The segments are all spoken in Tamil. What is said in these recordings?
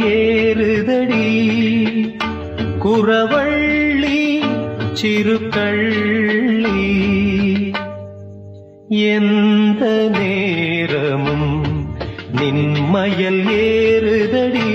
ஏறுதடி குறவள்ளி சிறுகள்ளி எந்த நேரமும் நின்மயல் ஏறுதடி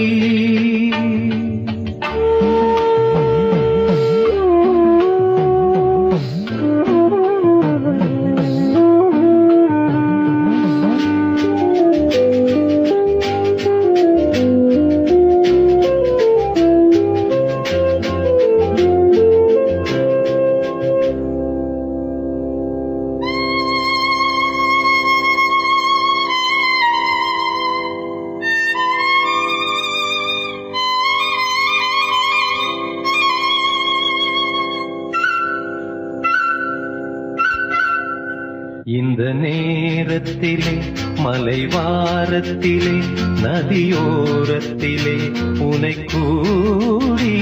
இந்த நேரத்திலே மலைவாரத்திலே நதியோரத்திலே உனை கூடி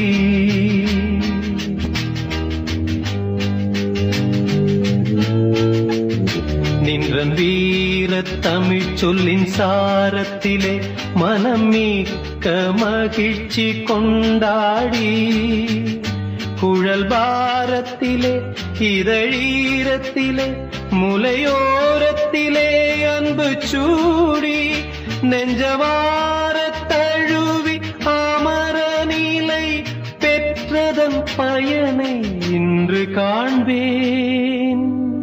நின்றன் வீரத் தமிழ் சொல்லின் சாரத்திலே மனம் மிக்க மகிழ்ச்சி கொண்டாடி குழல் பாரத்திலே இதழீரத்திலே முலையோரத்திலே அன்பு சூடி நெஞ்சவாரத் தழுவி அமர நிலை பெற்றதன் பயனை இன்று காண்பேன்.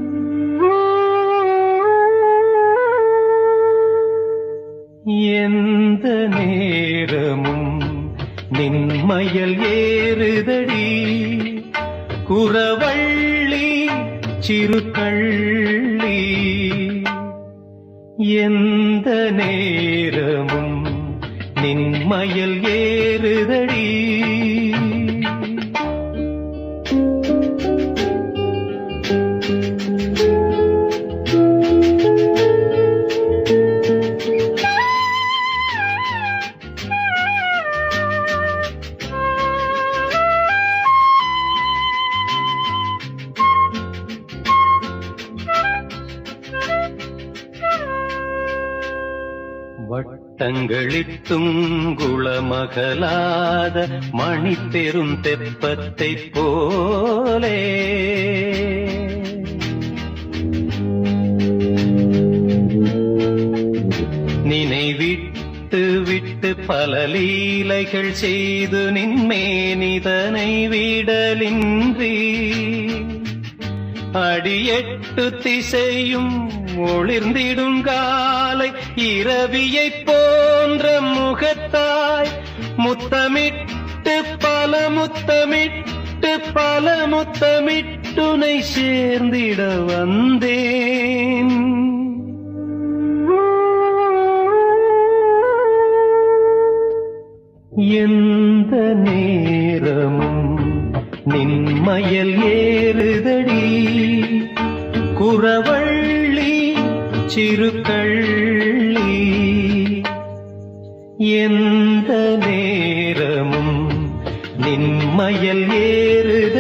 எந்த நேரமும் நின்மயல் ஏறுதடி குறவள்ளி சிறுகள்ளி எந்த நேரமும் நின்மயல் ஏறுதடி வட்டங்களிட்டும் குளமகலாத மணி பெரும் தெப்பத்தை போலே நினைவிட்டு விட்டு பல லீலைகள் செய்து நின்மேனிதனை விடலின்றி அடியெட்டு திசையும் ஒளிர்ந்திடும் காலை இரவியைப் போன்ற முகத்தாய் முத்தமிட்டு பல முத்தமிட்டுனை சேர்ந்திட வந்தேன். எந்த நேரமும் நின்மயல் ஏறுதடி குறவள்ளி சிறுகள்ளி எந்த நேரமும் நின்மயல் ஏறுதடி